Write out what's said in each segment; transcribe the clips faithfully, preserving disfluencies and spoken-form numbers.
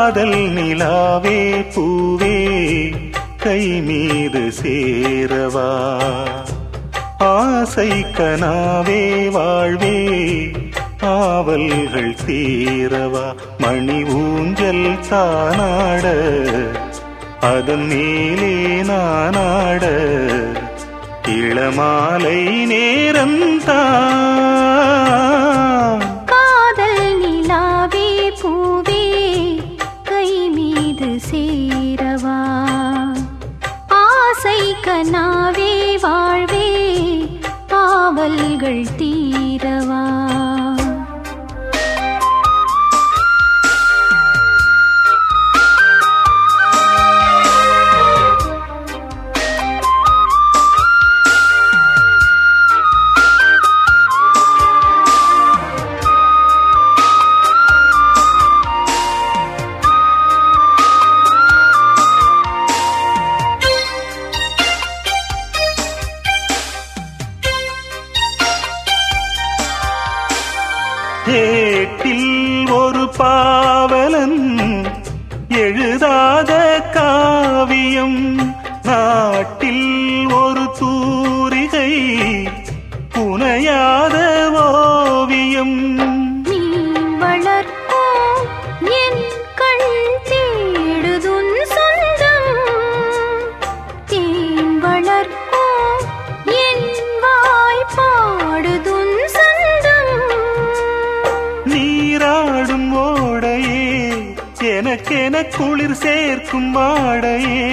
காதல் நிலாவே பூவே கை மீது சேரவா ஆசை கனாவே வாழ்வே ஆவல்கள் தீரவா மணி ஊஞ்சல் தானாட அதன் மேலே நானாட இளமாலை நேரம்தான் காதல் நிலாவே பூவே கை மீது சேரவா ஆசை கனாவே வாழ்வே ஆவல்கள் தீரவா ஏட்டில் ஒரு பாவலன் எழுதாத காவியம் நாட்டில் ஒரு தூரிகை புனையாத ஓவியம் நீ வளர்க்கும் என் கண் தேடுதுன் சொந்தம் தேன் வளர்க்கும் என் வாய் பாடுதுன் சொந்தம் நீராடும் ஓடையே எனக்கென குளிர் சேர்க்கும் வாடையே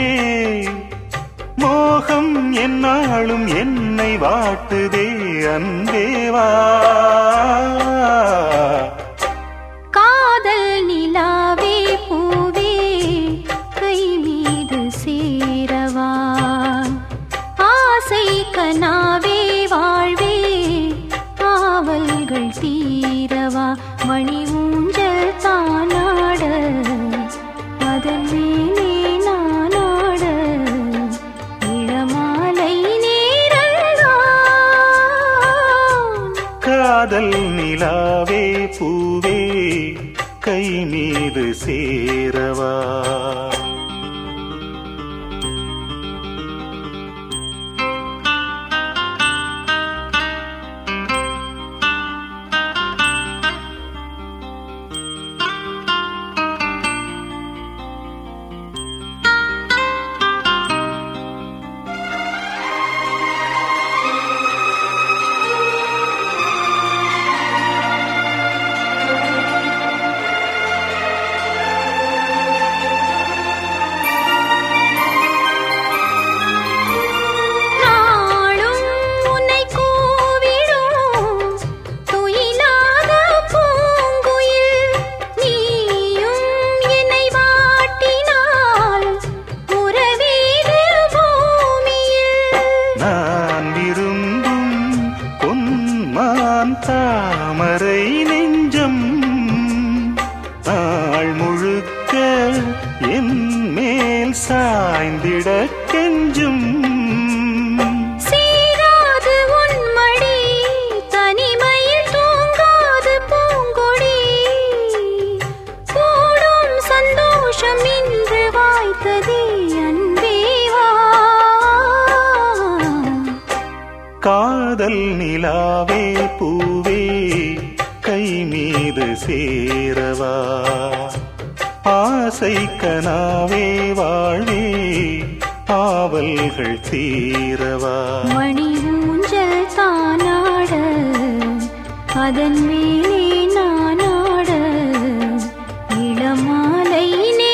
மோகம் என்னாலும் என்னை வாட்டுதே அன்பேவா காதல் நிலாவே பூவே கை மீது சேரவா ஆசை கனாவே வாழ்வே ஆவல்கள் தீரவா மணி ஊஞ்சல் தானாட அதன் மேலே நானாட இளமாலை நேரம்தான் காதல் நிலாவே பூவே கை மீது சேரவா தாமரை நெஞ்சம் நாள் முழுக்க என் மேல் சாய்ந்திட கெஞ்சும் சீராது உன்மடி தனிமையில் தூங்காது பூங்கொடி கூடும் சந்தோஷம் இன்று வாய்த்ததே அன்பேவா காதல் நிலாவே பூவே கை மீது சேரவா ஆசை கனாவே வாழ்வே ஆவல்கள் தீரவா மணி ஊஞ்சல் தானாட அதன் மேலே நானாட இளமாலை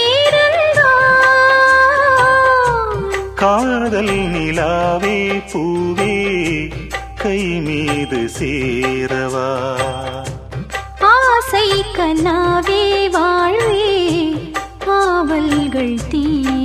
நேரம்தான் காதல் நிலாவே பூவே கை மீது சேரவா ஆசை கனாவே வாழ்வே ஆவல்கள் தீ